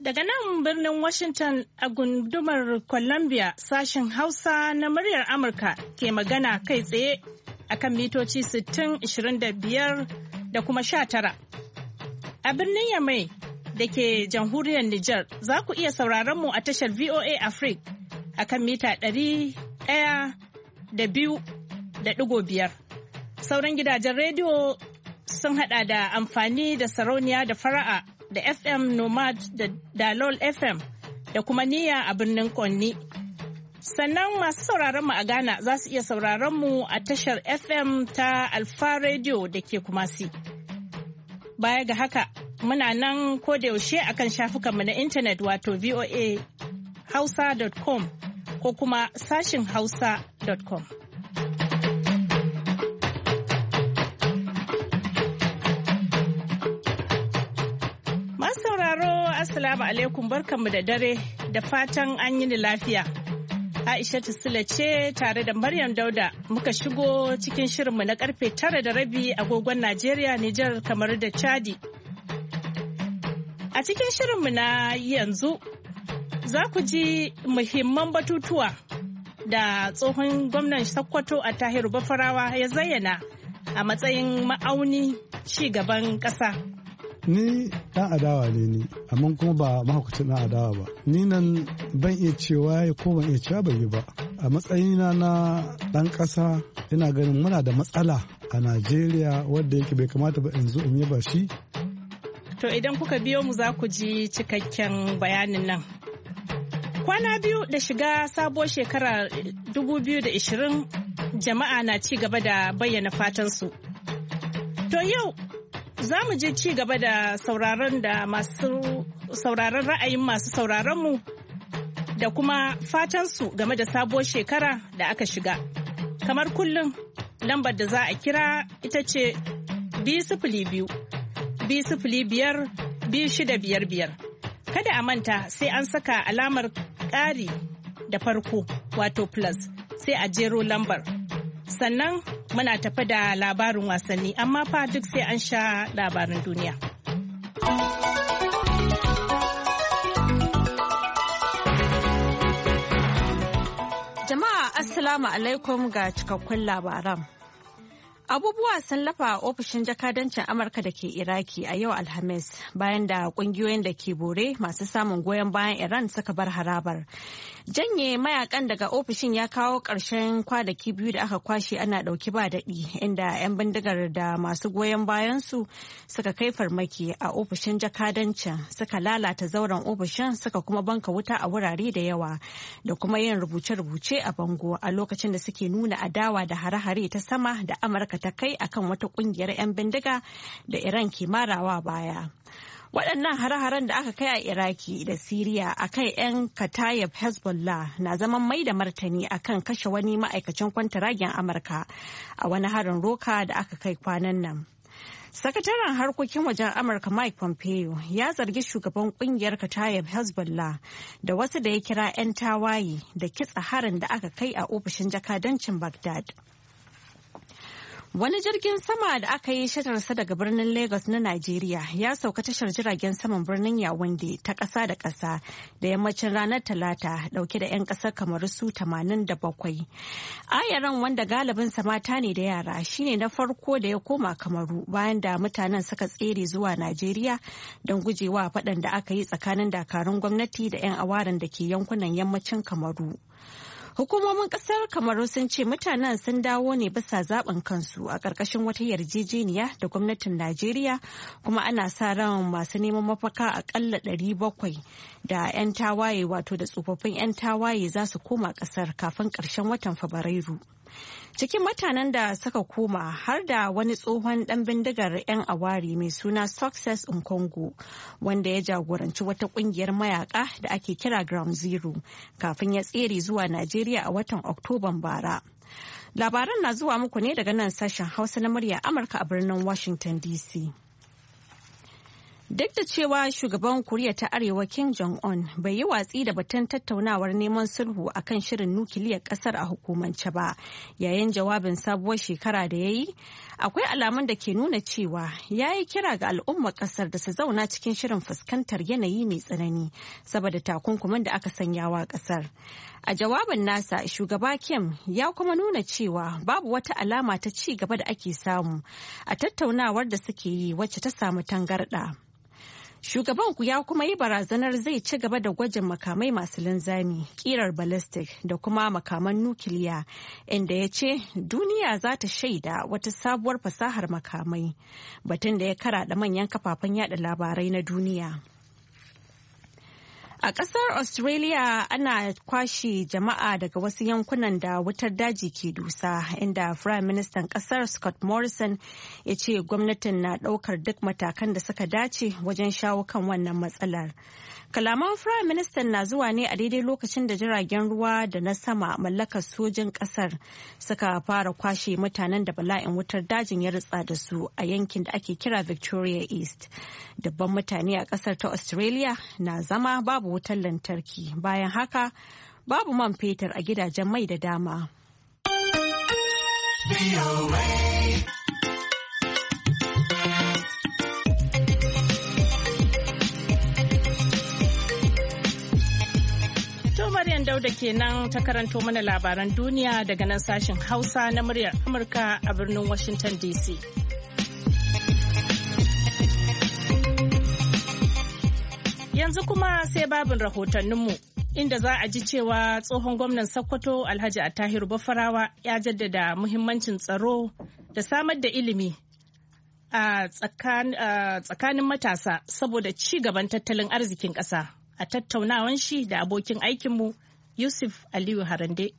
Daga nan birnin Washington a gundumar Columbia sashen Hausa na muryar Amurka ke magana kai tsaye akan mitoci 60, 25 da kuma 19. A birnin Yamai da ke jamhuriyar Nijar za ku iya sauraron mu a tashar VOA Africa akan mita 102.5. Sauran gidajen rediyo sun hada da amfani da sarauniya da fara'a da FM Nomad da Dalol FM da kuma Niyya a birnin Konni. Sannan masu sauraron mu a Ghana za su iya sauraron mu a tashar FM ta Alfa Radio da ke Kumasi. Baya ga haka, muna nan kodayaushe akan shafukanmu na intanet wato voahausa.com ko kuma sashin hausa.com. Assalamu alaikum, barkanmu da dare da fatan an yi ni lafiya. Aisha Sule ce tare da Maryam Dauda muka shigo cikin shirinmu na karfe 9:30 agogon Najeriya, Nijar, kamar da Chadi. A cikin shirinmu na yanzu za ku ji muhimman batutuwa da tsohon gwamnan Sokoto a Tahiru Bafarawa ya zayyana a matsayin ma'auni ci gaban ƙasa. Ni ɗan adawa ne amma kuma ba mahaukacin ɗan adawa ba. Ni nan ban iya cewa ya ko ban iya cewa bai yi ba. A matsayina na ɗan ƙasa ina ganin muna da matsala a Najeriya wadda yake bai kamata ba in zo in yi ba shi. To idan kuka biyo mu za ku ji cikakken bayanin nan. Kwana biyu da shiga sabuwar shekara 2020 jama'a na ci gaba da bayyana fatansu. To yau za mu je ci gaba da sauraron ra'ayin masu sauraronmu da kuma fatansu game da sabuwar shekara da aka shiga. Kamar kullum, lambar da za a kira ita ce 205-205-2655. Kada a manta sai an saka alamar ƙari da farko wato plus sai a jero lambar. Sannan muna tafi da labarin wasanni amma fa duk sai an sha labarin duniya. Jama'a Assalamu alaikum ga cikakkun labaran. Abubuwa sun lafa a ofishin jakadancin Amurka da ke Iraki a yau Alhamis bayan da kungiyoyin da ke bore masu samun goyon bayan Iran suka bar harabar. Janye mayakan daga ofishin ya kawo ƙarshen kwanaki biyu da aka kwashe ana ɗauki ba daɗi inda 'yan bindigar da masu goyon bayansu suka kai farmaki a ofishin jakadancin suka lalata zauren ofishin suka kuma banka wuta a wurare da yawa da kuma yin rubuce-rubuce a bango a lokacin da suke nuna adawa da hare-hare ta sama da Amurka ta kai akan wata kungiyar 'yan bindiga da Iran ke marawa baya. Waɗannan hare-haren da aka kai a Iraki da Siriya a kan 'yan Katayib Hezbollah na zaman mai da martani akan kashe wani ma'aikacin kwantaragen Amurka a wani harin roka da aka kai kwanan nan. Sakataren harkokin wajen Amurka Mike Pompeo ya zargi shugaban kungiyar Katayib Hezbollah da wasu da ya kira 'yan tawaye da kitsa harin da aka kai a ofishin jakadancin Baghdad. Wani jirgin sama da aka yi shatarsa daga birnin Lagos na Najeriya ya sauka tashar jiragen saman birnin Yawunde ta ƙasa da ƙasa da yammacin ranar Talata dauke da 'yan ƙasar Kamaru su 87. Ayaran wanda galibinsa mata ne da yara shine na farko da ya koma Kamaru bayan da mutanen suka tsere zuwa Najeriya don gujewa faɗan da aka yi tsakanin dakarun gwamnati da 'yan awaren da ke yankunan yammacin Kamaru. Hukumomin kasar Kamaru sun ce mutanen sun dawo ne bisa zaben kansu a ƙarƙashin wata yarjejeniya da gwamnatin Najeriya kuma ana sa ran masu neman mafaka akalla 700 da 'yan tawaye wato da tsofaffin 'yan tawaye za su koma ƙasar kafin ƙarshen watan Fabrairu. Cikin mutanen da suka koma har da wani tsohon ɗan bindigar 'yan awari mai suna Success Nkongo wanda ya jagoranci wata ƙungiyar mayaka da ake kira Ground Zero kafin ya tsere zuwa Najeriya a watan Oktoban bara. Labaran na zuwa muku ne daga nan sashen Hausa na murya Amurka a birnin Washington DC. Duk da cewa shugaban Koriya ta Arewa Kim Jong-un bai yi watsi da batun tattaunawar neman sulhu akan shirin nukiliyar kasar a hukumance ba yayin jawabin sabuwar shekara da ya yi, akwai alamun da ke nuna cewa ya yi kira ga al'ummar kasar da su zauna cikin shirin fuskantar yanayi mai tsanani saboda takunkumin da aka sanyawa kasar. A jawabin nasa, shugaba Kim ya kuma nuna cewa babu wata alama ta ci gaba da ake samu a tattaunawar da suke yi wacce ta samu tangarɗa. Shugaban ya kuma yi barazanar zai ci gaba da gwajin makamai masu linzami, kirar ballistic da kuma makaman nukiliya, inda ya ce duniya za ta shaida wata sabuwar fasahar makamai, batun da ya karaɗa manyan kafafen yada labarai na duniya. A ƙasar Australia ana kwashe jama'a daga wasu yankunan da wutar daji ke dusa, inda Prime Minister ƙasar Scott Morrison ya ce gwamnatin na ɗaukar duk matakan da suka dace wajen shawo kan wannan matsalar. Kalaman Prime Minister na zuwa ne a daidai lokacin da jiragen ruwa da na sama mallakar sojin ƙasar suka fara kwashe mutanen da bala'in wutar dajin ya ritsa da su a yankin da ake kira Victoria East. Dabban mutane a ƙasar ta Australia na zama babu wutar lantarki, bayan haka babu man fetur a gidajen mai da dama. Maryam Dauda kenan ta karanto mana labaran duniya daga nan sashen Hausa na muryar Amurka a birnin Washington DC. Yanzu kuma sai babin rahotanninmu inda za a ji cewa tsohon gwamnan Sokoto Alhaji Attahiru Bafarawa ya jaddada muhimmancin tsaro da samar da ilimi a tsakanin matasa saboda ci gaban tattalin arzikin ƙasa. A tattaunawan shi da abokin aikinmu Yusuf Aliyu Harande.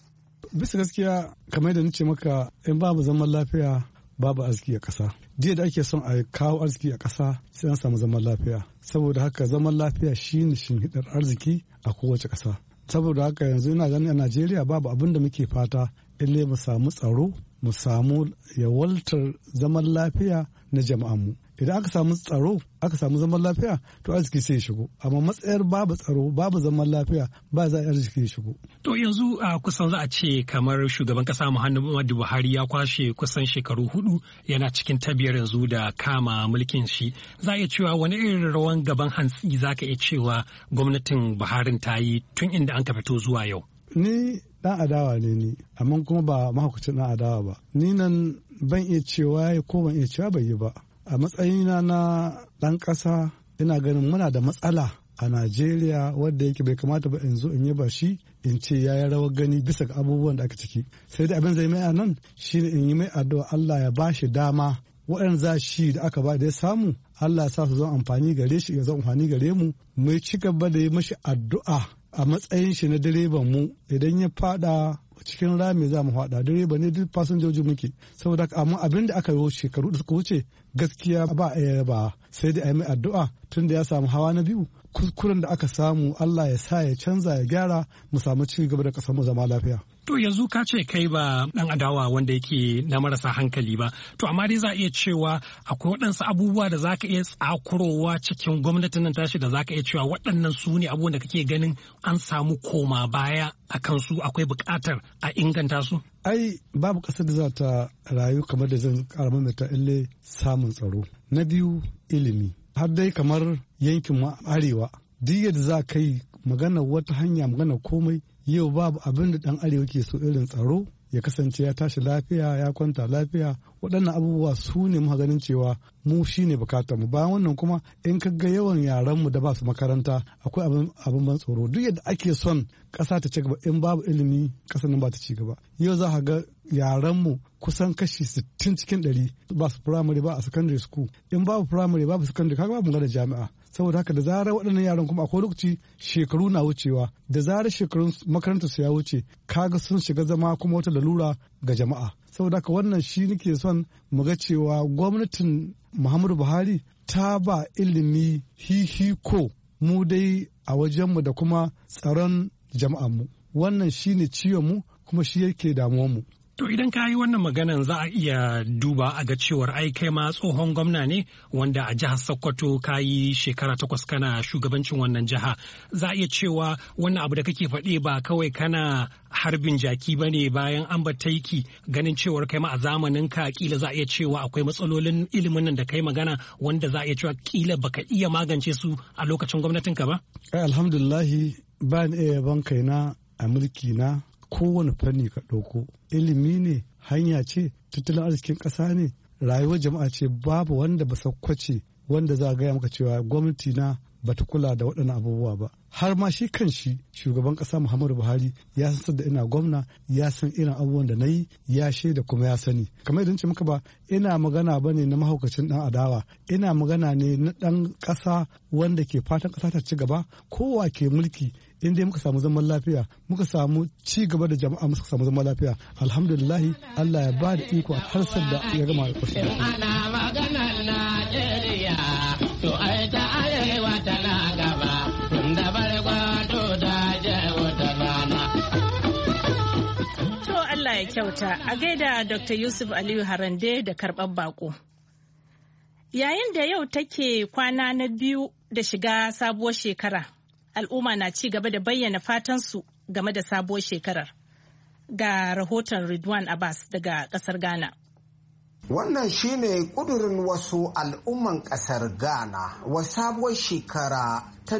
Bisa gaskiya kamar da nace maka in babu zaman lafiya babu arziki a ƙasa. Jiya da ake son a kawo arziki a ƙasa sai an samu zaman lafiya. Saboda haka zaman lafiya shine shinhidar arziki a kowace ƙasa. Saboda haka yanzu ina ganin a Najeriya babu abin da muke fata ille mu samu tsaro, mu samu yawaltar zaman lafiya na jama'anmu. Idan aka samu tsaro aka samu zaman lafiya to arziki sai ya shigo, amma matsayar babu tsaro babu zaman lafiya ba za a arziki ya shigo. To yanzu kusan za a ce kamar shugaban kasa Muhammadu Buhari ya kwashe kusan shekaru 4 yana cikin tabiyar yanzu da kama mulkin shi. Za a iya cewa wani irin rawan gaban hantsi za ka iya cewa gwamnatin Buharin ta yi tun inda an ka fito zuwa yau. Ni dan adawa ne ni, amma kuma ba mahaukacin dan adawa ba. Ni nan ban iya cewa ya ko ban iya cewa bai yi ba. A matsayina na ɗan ƙasa ina ganin muna da matsala a Najeriya wadda yake bai kamata ba in zo in yi ba shi in ce ya yi rawar gani bisa ga abubuwan da aka ciki. Sai dai abin zai mai a nan shi ne in yi mai addu'a Allah ya ba shi dama waɗanda za shi da aka ba da ya samu Allah ya sa su zama amfani gare shi ya zama amfani gare mu mai ci gaba da yi mashi addu'a a matsayin shi na direban mu idan ya fada cikin rami za mu faɗa direba ne duk fasinjoji muke saboda amma abin da aka yi shekaru da suka wuce gaskiya ba a yaba sai dai a yi mai addu'a tun da ya samu hawa na biyu kuskuren da aka samu Allah ya sa ya canza ya gyara mu samu ci gaba da kasar mu zama lafiya. To yanzu ka ce kai ba dan adawa wanda yake na marasa hankali ba, to amma dai za a iya cewa akwai waɗansu abubuwa da za ka iya tsakurowa cikin gwamnatin nan tashi da za ka iya cewa waɗannan su ne abubuwan da kake ganin an samu koma baya a kansu akwai buƙatar a inganta su? Ai babu ƙasar da za ta rayu kamar da zan ƙara maimaita ille samun tsaro. Na biyu ilimi. Har dai kamar yankin mu arewa duk yadda za ka yi magana wata hanya magana komai yau babu abin da ɗan arewa ke so irin tsaro ya kasance ya tashi lafiya ya kwanta lafiya waɗannan abubuwa su ne muka ganin cewa mu shi ne bukatar mu bayan wannan kuma in ka ga yawan yaran mu da ba su makaranta akwai abin ban tsoro duk yadda ake son ƙasa ta ci gaba in babu ilimi ƙasar nan ba ta ci gaba yau za ka ga yaran mu kusan kashi 60 cikin 100 ba su primary ba a secondary school in babu primary babu secondary kaga babu magana jami'a saboda haka da zarar waɗannan yaran kuma akwai lokaci shekaru na wucewa da zarar shekarun makarantar su ya wuce kaga sun shiga zama kuma wata lalura ga jama'a saboda haka wannan shi nake son mu ga cewa gwamnatin Muhammadu Buhari ta ba ilimi hihiko mu dai a wajenmu da kuma tsaron jama'anmu wannan shi ne ciwon mu kuma shi yake damuwar mu. To idan ka yi wannan maganan za a iya duba a ga cewar ai kai ma tsohon gwamna ne wanda a jihar Sokoto ka yi shekara 8 kana shugabancin wannan jiha. Za a iya cewa wannan abu da kake faɗi ba kawai kana harbin jaki ba ne bayan an taiki ganin cewar kai ma a zamanin ka kila za a iya cewa akwai matsalolin ilimin nan da kai magana wanda za a iya cewa kila baka iya magance su a lokacin gwamnatin ka ba? Alhamdulillahi ba ni iya yaban kaina a mulki na kowane fanni ka ɗauko. Ilimi ne, hanya ce, tattalin arzikin ƙasa ne, rayuwar jama'a ce, babu wanda ba sakwace wanda za a gaya maka cewa gwamnati na ba ta kula da waɗannan abubuwa ba. Har ma shi kan shi shugaban ƙasa Muhammadu Buhari ya san da ina gwamna, ya san irin abubuwan da na yi, ya shaida kuma ya sani. Kamar idan ce maka ba ina magana ba ne na mahaukacin ɗan adawa, ina magana ne na ɗan ƙasa wanda ke fatan ƙasa ta ci gaba, kowa ke mulki. In dai muka samu zaman lafiya, muka samu ci gaba da jama'a, muka samu zaman lafiya, alhamdulillahi Allah ya ba da iko a harsar da ya gama da ƙasa. Ana maganar Najeriya, to ai ta arewa tana gaba, tun da barkwato da jawo ta rana. To Allah ya kyauta, a gaida Dr. Yusuf Aliyu Harande da karɓar bako. Yayin da yau take kwana na biyu da shiga sabuwar shekara, al'umma na ci gaba da bayyana fatansu game da sabuwar shekarar. Ga rahoton Ridwan Abbas daga ƙasar Ghana. Wannan shine ƙudurin wasu al'umman ƙasar Ghana wa sabuwar shekara ta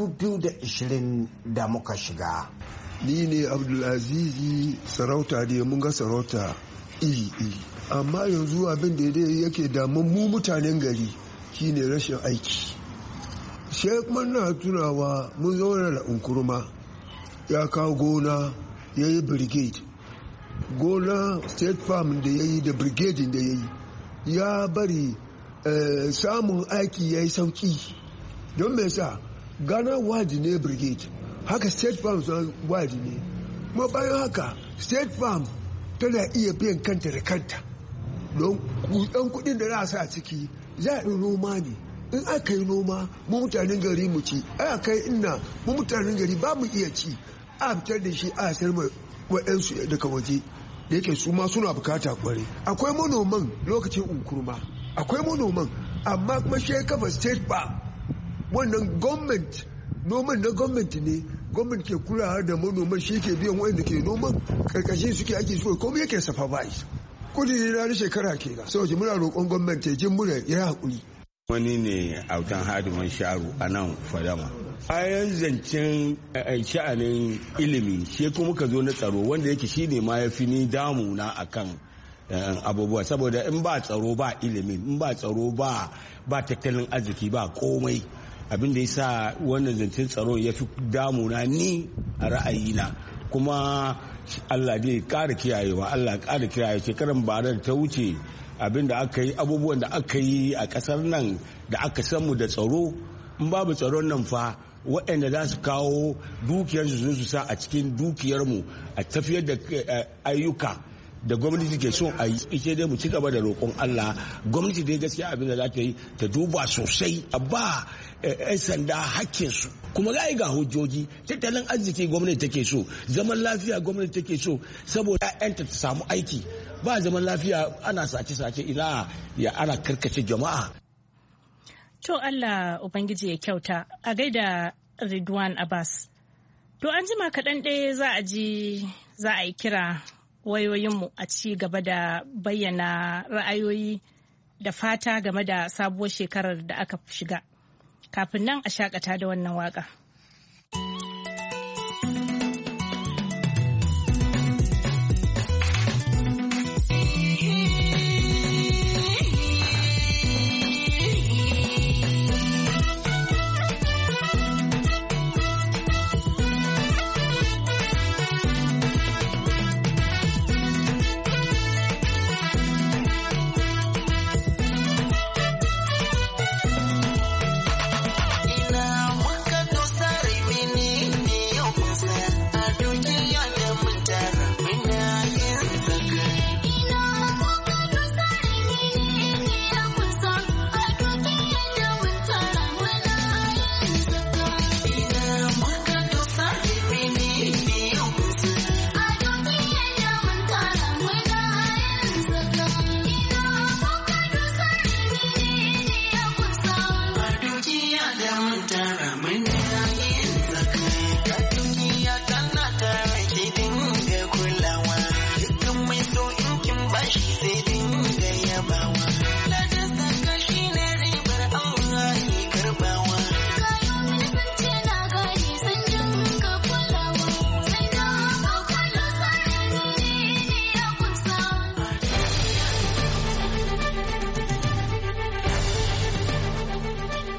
2020 da muka shiga. Ni ne Abdulazizi sarauta da mun ga sarauta iri-iri. Amma yanzu abin da yake damun mu mutanen gari shine rashin aiki. Sai kuma na tunawa mun zauna da unkurma ya kawo gona ya yi brigade. Gona state farm da ya yi da brigade da ya yi ya bari samun aiki ya yi sauki. Don me sa Ghana wadi ne brigade, haka state farm wadi ne. Kuma bayan haka state farm tana iya biyan kanta da kanta. Don ɗan kuɗin da za a sa a ciki za a yi noma ne. In aka yi noma mu mutanen gari mu ci, aka yi ina mu mutanen gari ba mu iya ci, a fitar da shi a sayar mai waɗansu daga waje da yake su ma suna bukata kware. Akwai manoman lokacin unkurma, akwai manoman amma kuma shi kafa state ba wannan government, noman na gwamnati ne, gwamnati ke kulawa da manoman, shi ke biyan wanda ke noman, karkashin suke ake so kuma yake supervise. Kudi ne na shekara kenan saboda muna roƙon gwamnati jin mura ya haƙuri. Wani ne autan hadiman sharu a nan fadama. Bayan zancen sha'anin ilimi shi kuma ka zo na tsaro wanda yake shi ne ma ya fi ni damuna a kan abubuwa, saboda in ba tsaro ba ilimi, in ba tsaro ba tattalin arziki ba komai. Abin da ya sa wannan zancen tsaro ya fi damuna ni a ra'ayina, kuma Allah dai ƙara kiyayewa, Allah ƙara kiyaye. Shekaran bara da ta wuce abin da aka yi, abubuwan da aka yi a ƙasar nan da aka samu da tsaro, in babu tsaron nan fa waɗanda za su kawo dukiyarsu su sa a cikin dukiyarmu a tafiyar da ayyuka da gwamnati ke son a yi. Ike dai mu ci gaba da roƙon Allah, gwamnati dai gaskiya abin da za ta yi ta duba sosai, a ba 'yan sanda hakkinsu, kuma za ga hujjoji. Tattalin arziki gwamnati take so, zaman lafiya gwamnati take so, saboda 'ya'yanta ta samu aiki. Ba zaman lafiya ana sace-sace, ina ya ana karkace jama'a. To Allah Ubangiji ya kyauta, a gaida Ridwan Abbas. To an jima kaɗan ɗaya za a yi kira wayoyinmu a ci gaba da bayyana ra'ayoyi da fata game da sabuwar shekarar da aka shiga. Kafin nan a shakata da wannan waka. Ina muka dosa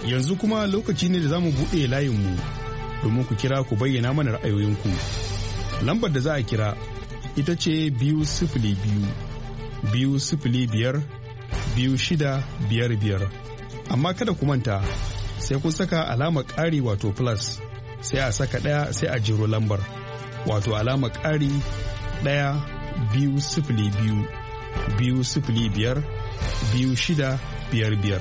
Yanzu kuma lokaci ne da za mu buɗe layinmu domin ku kira ku bayyana mana ra'ayoyinku. Lambar da za a kira ita ce 202-205-2655. Amma kada ku manta sai kun saka alamar ƙari wato plus sai a saka ɗaya sai a jiro lambar wato alamar ƙari 1-202-205-2655.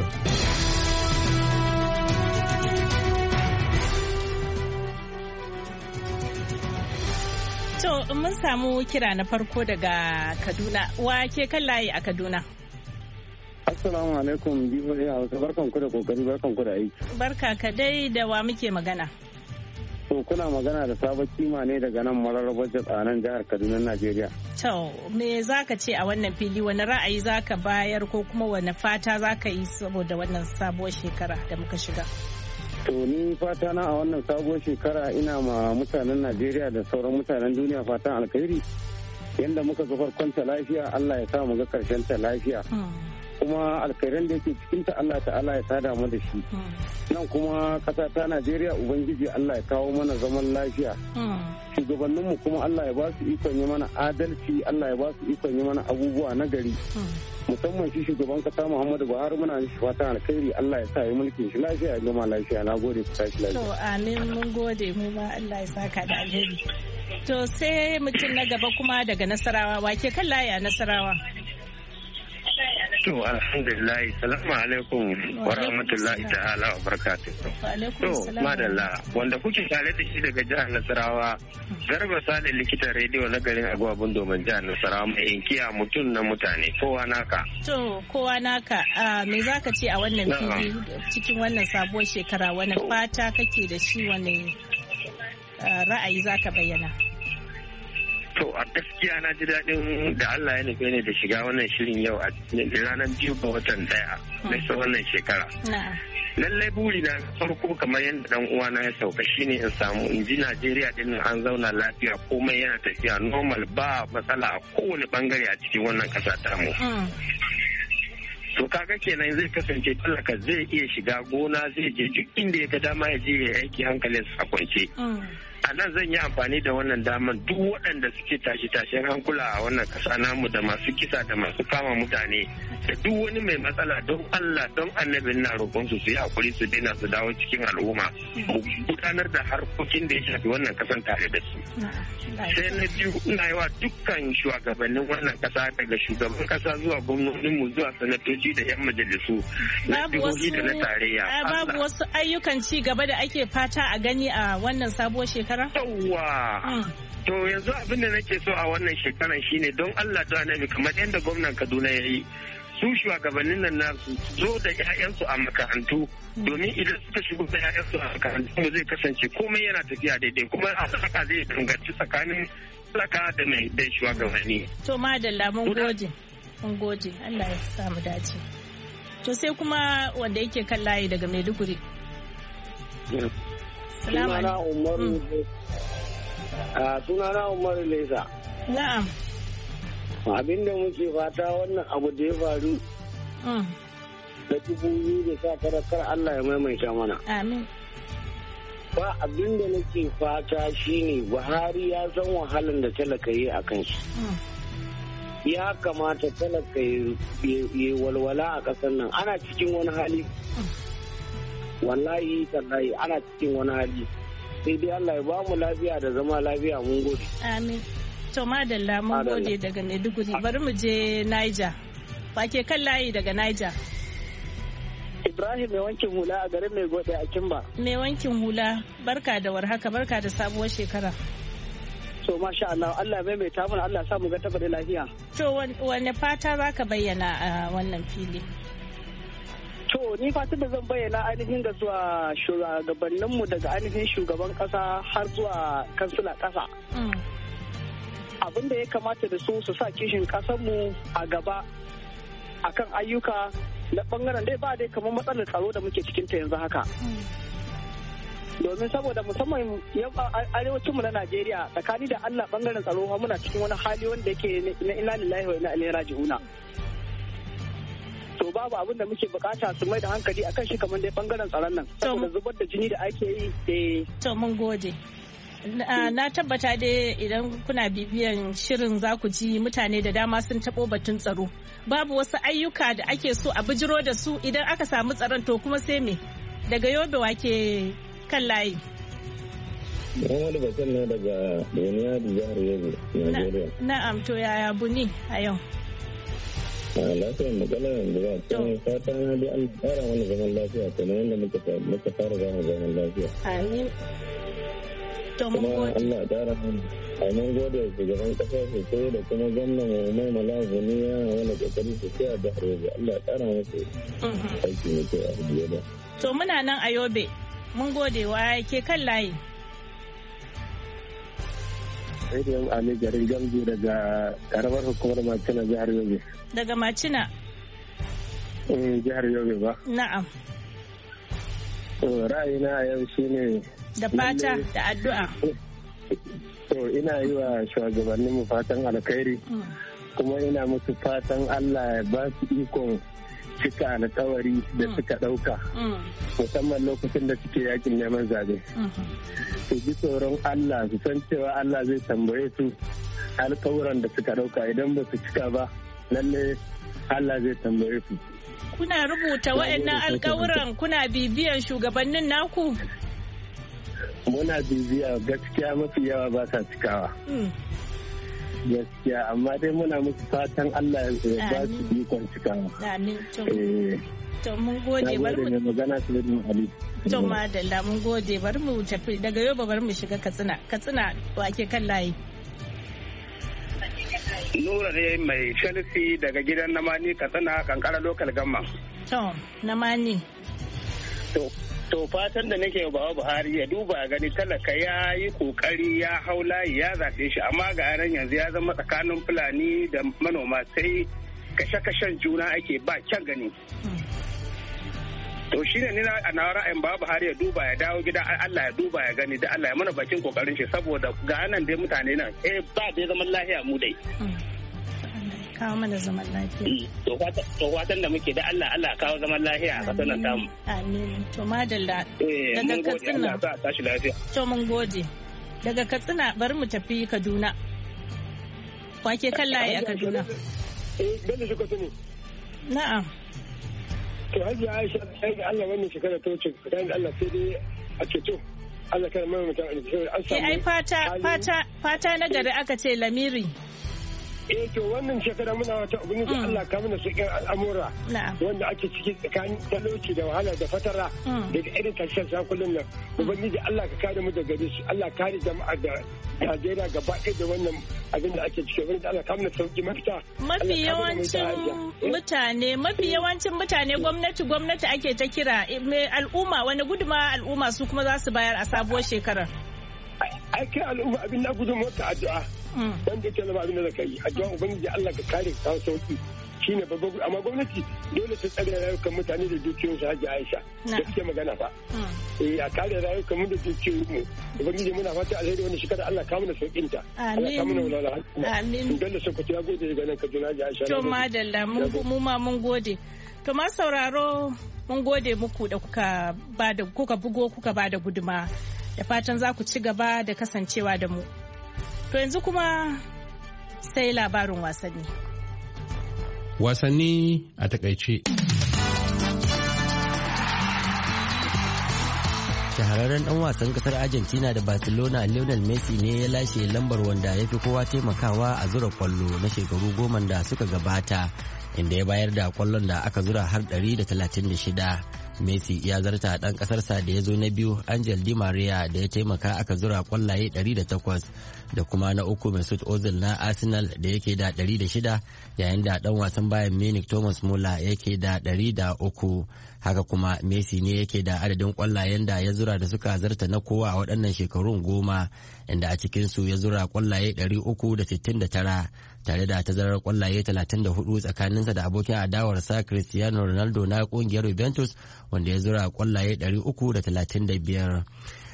To mun samu kira na farko daga Kaduna. Wa ke kan layi a Kaduna? Assalamu alaikum biyu Hausa, barkan ku da kokari, barkan ku da aiki. Barka ka dai, da wa muke magana? To kuna magana da Sabon Kima ne daga nan Mararraba a nan jihar Kaduna, Najeriya. To me zaka ce a wannan fili, wani ra'ayi zaka bayar ko kuma wani fata zaka yi saboda wannan sabuwar shekara da muka shiga? To ni fata na a wannan sabuwar shekara ina ma mutanen Najeriya da sauran mutanen duniya fatan alkhairi. Yanda muka ga farkon ta lafiya, Allah ya sa mu ga karshen ta lafiya. Kuma alkhairan da yake cikin ta Allah ta'ala ya sada mu da shi. Nan kuma kasa ta Najeriya Ubangiji Allah ya kawo mana zaman lafiya. Shugabanninmu kuma Allah ya ba su ikon yi mana adalci, Allah ya ba su ikon yi mana abubuwa na gari. Musamman shi shugaban kasa Muhammadu Buhari muna shi fatan alkhairi, Allah ya sa yi mulkin shi lafiya, ya gama lafiya. Na gode ku tashi lafiya. To amin, mun gode mu ma, Allah ya saka da alheri. To sai mutum na gaba kuma daga Nasarawa, wake kan layi a Nasarawa? To alhamdulillah, salamu alaikum wa rahmatullahi ta'ala wa barakatuh. To madalla, wanda kuke tare da shi daga jihar Nasarawa, Garba Sale likitan rediyo na garin Agwabun Domin jihar Nasarawa, mai inkiya mutum na mutane, kowa naka. To kowa naka, me za ka ce a wannan fili cikin wannan sabuwar shekara, wani fata kake da shi, wani ra'ayi za ka bayyana? To a gaskiya na ji daɗin da Allah ya nufe ne da shiga wannan shirin yau a ranar 2 ga watan 1 na wannan shekara. Lallai buri na farko kamar yadda dan uwana ya sauka shine in samu in ji Najeriya din an zauna lafiya, komai yana tafiya normal, ba matsala a kowane bangare a cikin wannan ƙasa tamu. To kaga kenan zai kasance talaka zai iya shiga gona, zai je duk inda ya ga dama ya je ya aiki hankalin a kwance. A nan zan yi amfani da wannan daman duk waɗanda suke tashe-tashen hankula a wannan ƙasa namu da masu kisa da masu kama mutane da duk wani mai matsala, don Allah don annabin na roƙon su yi hakuri su daina su dawo cikin al'umma, mu gudanar da harkokin da ya shafi wannan ƙasan tare da su. Sai na biyu, ina yi wa dukkan shugabannin wannan ƙasa daga shugaban ƙasa zuwa gwamnoninmu zuwa sanatoci da 'yan majalisu na jihohi da na tarayya. Babu wasu ayyukan ci gaba da ake fata a gani a wannan sabuwar shekara? Yawwa! To yanzu abin da nake so a wannan shekaran shine don Allah da annabi kamar yadda gwamnan Kaduna ya yi, su shugabannin nan nasu zo da 'ya'yansu a makarantu, domin idan suka shigo da 'ya'yansu a makarantu mu zai kasance komai yana tafiya daidai, kuma a saka zai danganci tsakanin talaka da mai da shugabanni. To madalla, mun gode. Mun gode. Allah ya sa mu dace. To sai kuma wanda yake kan layi daga Maiduguri. Sunana Umaru Leza. Na'am. Abinda muke fata wannan abu da ya faru da 2019 kar Allah ya maimaita mana. Amin. Ba abinda nake fata shine Buhari ya san wahalan da talaka yi a kan shi. Ya kamata talaka ya walwala a ƙasar nan. Ana cikin wani hali. Wallahi tallahi ana cikin wani hali. Sai dai Allah ya ba mu lafiya da zama lafiya, mun gode. Amin. To madalla, mun gode daga Maiduguri. Bari mu je Niger. Ba ke kan layi daga Niger? Ibrahim mai wankin hula a garin Mai Gode a Kimba. Mai wankin hula, barka da warhaka, barka da sabuwar shekara. So masha Allah, Allah mai mana, Allah sa mu ga tabbata lafiya. To wanne fata za ka bayyana a wannan fili? To ni fatan da zan bayyana ainihin ga zuwa shugabanninmu daga ainihin shugaban kasa har zuwa kansila kasa. Abin da ya kamata da su sa kishin kasanmu a gaba akan ayyuka na bangaren dai ba dai kamar matsalar tsaro da muke cikin ta yanzu haka. Domin saboda musamman arewacinmu na Najeriya tsakani da Allah bangaren tsaro muna cikin wani hali wanda yake na ina lillahi wa ina ilaihi raji'una. to babu abin da muke bukata su mai da hankali akan shi kamar dai bangaren tsaron nan saboda zubar da jini da ake yi. To mun gode. Na tabbata dai idan kuna bibiyan shirin za ku ji mutane da dama sun taɓo batun tsaro. Babu wasu ayyuka da ake so a bijiro da su idan aka samu tsaron to kuma sai me? Daga Yobe wake kan layi. Muhammadu Bashir ne daga Duniya da jihar Yobe, Najeriya. Na'am, to yaya Buni a yau? Lafiyar magana yanzu ba, kuma fata na dai an fara wani zaman lafiya, kuma yadda muka fara zaman lafiya. Amin. To mun gode. Allah ya ƙara mana. Mun gode shugaban kasa sosai da kuma gwamnan Mai Malazuniya wanda kokari sosai a jihar Yobe. Allah ya ƙara masa aiki mai kyau a Yobe. To muna nan a Yobe. Mun gode wa ke kan layi. Rediyon Ali garin Gamji daga karamar hukumar Macina jihar Yobe. Daga Macina? Jihar Yobe ba. Na'am. Ra'ayina a yau shine da fata da addu'a. To ina yi wa shugabanninmu fatan alkhairi kuma ina musu fatan Allah ya ba su ikon cika alkawari da suka ɗauka musamman lokacin da suke yakin neman zabe. Su ji tsoron Allah su san cewa Allah zai tambaye su alkawuran da suka ɗauka idan ba su cika ba lalle Allah zai tambaye su. Kuna rubuta waɗannan alkawuran kuna bibiyan shugabannin naku? Muna bibiya gaskiya mafi yawa ba sa cikawa. Gaskiya amma dai muna musu fatan Allah ya ba su ikon cikawa. Amin. To mun gode bari mu magana su da Ali. To madalla mun gode bari mu tafi daga Yobe bari mu shiga Katsina. Katsina wake kan layi. Nura ne mai Chelsea daga gidan Namani Katsina kankara local gamma. To Namani. To fatan da nake bawa Buhari ya duba gani talaka ya yi kokari ya hau layi ya zaɓe shi amma ga ran yanzu ya zama tsakanin Fulani da manoma sai kashe-kashen juna ake ba kyan gani. To shi ne a na ra'ayin bawa Buhari ya duba ya dawo gida Allah ya duba ya gani da Allah ya mana bakin kokarin shi saboda ga nan dai mutane nan ba dai zaman lafiya mu dai. Kawo mana zaman lafiya. To fatan da muke da Allah kawo zaman lafiya a kasar nan tamu. Amin. To madalla. Daga Katsina. Tashi lafiya. To mun gode. Daga Katsina bari mu tafi Kaduna. Wake kan layi a Kaduna. Bello shi Katsina. Na'am. To Hajiya Aisha sai ga Allah wannan shekara ta wuce dan Allah sai dai a ceto. Allah kada mai mutan an samu. Ai fata na gari aka ce lamiri. To wannan shekara muna wata ubangiji Allah ka mana sauƙin al'amura wanda ake ciki tsakanin talauci da wahala da fatara daga irin tashin sakulun nan ubangiji Allah ka kare mu da gare shi Allah kare jama'a da Najeriya gaba ɗaya da wannan abin da ake ciki ubangiji Allah ka mana sauƙi mafita. Mafi yawancin mutane gwamnati ake ta kira al'umma wani guduma al'umma su kuma za su bayar a sabuwar shekarar. Ai kai al'umma abin na gudun wata addu'a wanda yake zama abin da zaka yi addu'a ubangiji Allah ka kare ka sauki shine babban amma gwamnati dole ta tsare rayukan mutane da dukiyoyin su Hajji Aisha gaskiya magana fa a kare rayukan mu da dukiyoyin mu ubangiji muna fata alheri wannan shekara Allah ka mana saukin ta Allah ka mana walwala amin dole sai ku ya gode daga nan Kaduna Hajji Aisha to madalla mu ma mun gode to ma sauraro mun gode muku da kuka bugo kuka bada guduma da fatan za ku ci gaba da kasancewa da mu. To yanzu kuma sai labarin wasanni. Wasanni a takaice. Shahararren ɗan wasan ƙasar Argentina da Barcelona Lionel Messi ne ya lashe lambar wanda ya fi kowa taimakawa a zura kwallo na shekaru 10 da suka gabata, inda ya bayar da kwallon da aka zura har 136. Messi ya zarta ɗan ƙasarsa da ya zo na biyu Angel Di Maria da ya taimaka aka zura kwallaye 108 da kuma na uku Mesut Ozil na Arsenal da yake da 106 yayin da ɗan wasan Bayern Munich Thomas Muller yake da 103. Haka kuma Messi ne yake da adadin kwallayen da ya zura da suka zarta na kowa a waɗannan shekarun 10 inda a cikinsu ya zura kwallaye 369 tare da tazarar kwallaye 34 tsakaninsa da abokin adawarsa Cristiano Ronaldo na kungiyar Juventus wanda ya zura kwallaye 335.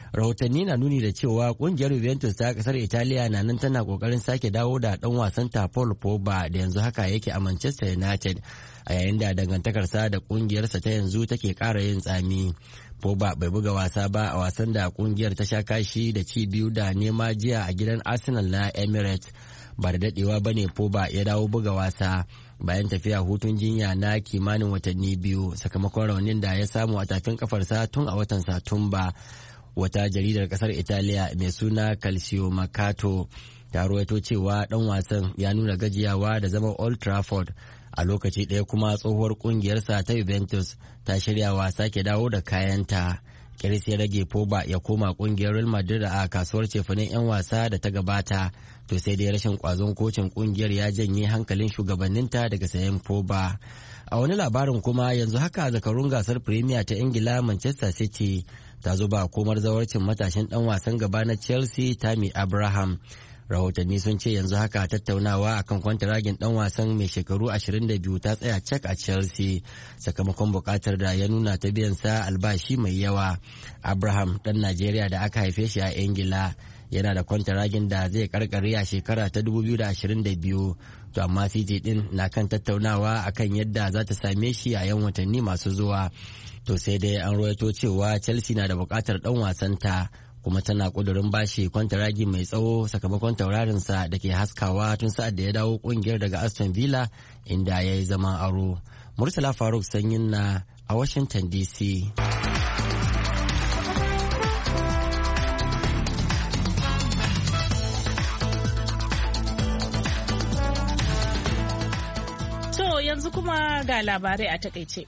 rahotanni na nuni da cewa kungiyar Juventus ta kasar Italiya na nan tana kokarin sake dawo da dan wasan ta Paul Pogba da yanzu haka yake a Manchester United a yayin da dangantakarsa da kungiyarsa ta yanzu take ƙara yin tsami. Pogba bai buga wasa ba a wasan da kungiyar ta sha kashi da ci 2-0 jiya a gidan Arsenal na Emirates. Ba da dadewa bane Pogba ya dawo buga wasa bayan tafiya hutun jinya na kimanin watanni 2 sakamakon raunin da ya samu a tafin kafarsa tun a watan Satumba. Wata jaridar kasar Italiya mai suna Calciomercato ta ruwaito cewa dan wasan ya nuna gajiyawa da zaman Old Trafford a lokaci ɗaya kuma tsohuwar kungiyarsa ta Juventus ta shirya wa sake dawo da kayanta. Kiris ya rage Pogba ya koma kungiyar Real Madrid a kasuwar cefanen 'yan wasa da ta gabata, to sai dai rashin kwazon kocin kungiyar ya janye hankalin shugabanninta daga sayan Pogba. A wani labarin kuma yanzu haka zakarun gasar Premier ta Ingila Manchester City ta zuba komar zawarcin matashin dan wasan gaba na Chelsea Tammy Abraham. Rahotanni sun ce yanzu haka tattaunawa akan kwantaragin dan wasan mai shekaru 22 ta tsaya cak a Chelsea sakamakon bukatar da ya nuna ta biyan sa albashi mai yawa. Abraham dan Najeriya da aka haife shi a Ingila yana da kwantaragin da zai karkare a shekara ta 2022, to amma City din na kan tattaunawa akan yadda za ta same shi a 'yan watanni masu zuwa. To sai dai an rawaito cewa Chelsea na da bukatar dan wasanta kuma tana kudurin bashi kwantaragi mai tsawo sakamakon taurarinsa da ke haskawa tun sa'ad da ya dawo kungiyar daga Aston Villa inda ya yi zaman aro. Murtala Faruk Sanyin na a Washington DC. To yanzu kuma ga labarai a takaice.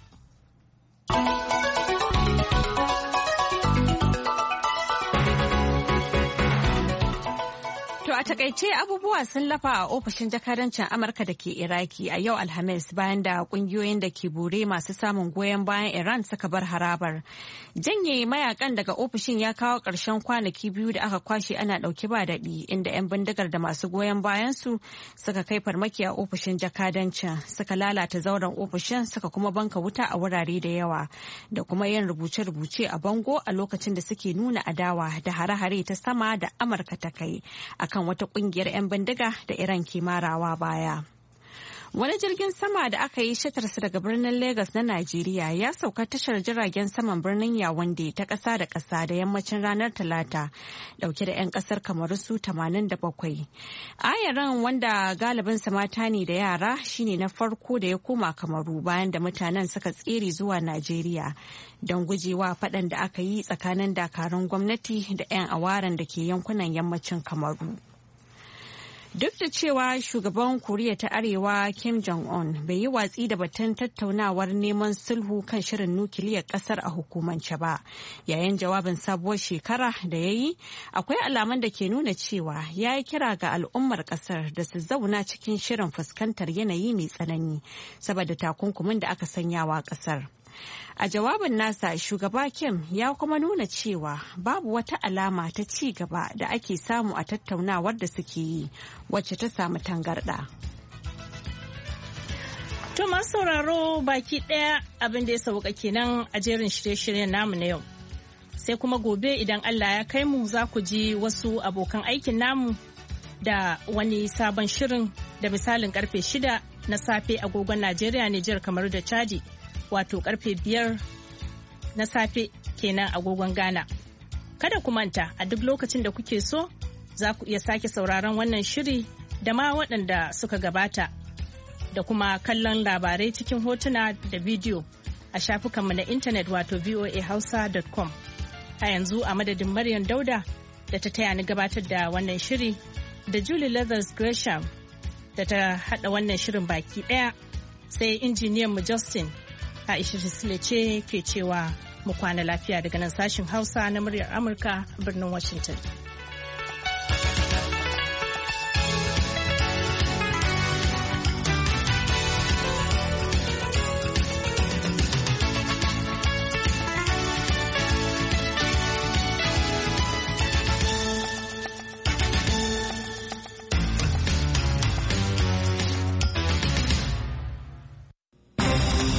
A takaice abubuwa sun lafa a ofishin jakadancin Amurka da ke Iraki a yau Alhamis bayan da kungiyoyin da ke bore masu samun goyon bayan Iran suka bar harabar. Janye mayakan daga ofishin ya kawo ƙarshen kwanaki 2 da aka kwashe ana ɗauki ba daɗi inda 'yan bindigar da masu goyon bayan su suka kai farmaki a ofishin jakadancin, suka lalata zauren ofishin, suka kuma banka wuta a wurare da yawa da kuma yin rubuce-rubuce a bango a lokacin da suke nuna adawa da hare-hare ta sama da Amurka ta kai akan wata kungiyar 'yan bindiga da Iran ke marawa baya. Wani jirgin sama da aka yi shatarsa daga birnin Lagos na Najeriya ya sauka tashar jiragen saman birnin Yawande ta ƙasa da ƙasa da yammacin ranar Talata dauke da 'yan ƙasar Kamaru su 87. Ayaran wanda galibin mata ne da yara shine na farko da ya koma Kamaru bayan da mutanen suka tsere zuwa Najeriya don gujewa faɗan da aka yi tsakanin dakarun gwamnati da 'yan awaren da ke yankunan yammacin Kamaru. Duk da cewa shugaban Koriya ta Arewa Kim Jong-un bai yi watsi da batun tattaunawar neman sulhu kan shirin nukiliyar kasar a hukumance ba, yayin jawabin sabuwar shekara da ya yi, akwai alaman da ke nuna cewa ya yi kira ga al'ummar kasar da su zauna cikin shirin fuskantar yanayi mai tsanani saboda takunkumin da aka sanyawa kasar. A jawabin nasa, shugaba Kim ya kuma nuna cewa babu wata alama ta ci gaba da ake samu a tattaunawar da suke yi wacce ta samu tangarɗa. To masu sauraro baki ɗaya abin da ya sauka kenan a jerin shirye-shiryen namu na yau. Sai kuma gobe idan Allah ya kai mu za ku ji wasu abokan aikin namu da wani sabon shirin da misalin karfe 6 na safe agogon Najeriya, Nijar, kamar da Chadi. Wato karfe 5 na safe kenan agogon Ghana. Kada ku manta a duk lokacin da kuke so za ku iya sake sauraron wannan shiri da ma waɗanda suka gabata da kuma kallon labarai cikin hotuna da bidiyo a shafukanmu na intanet wato voahausa.com. A yanzu a madadin Maryam Dauda da ta taya ni gabatar da wannan shiri da Julie Leathers Gresham da ta haɗa wannan shirin baki ɗaya sai injiniyan mu Justin. Aisha Sile ce ke cewa mu kwana lafiya daga nan sashin Hausa na muryar Amurka birnin Washington.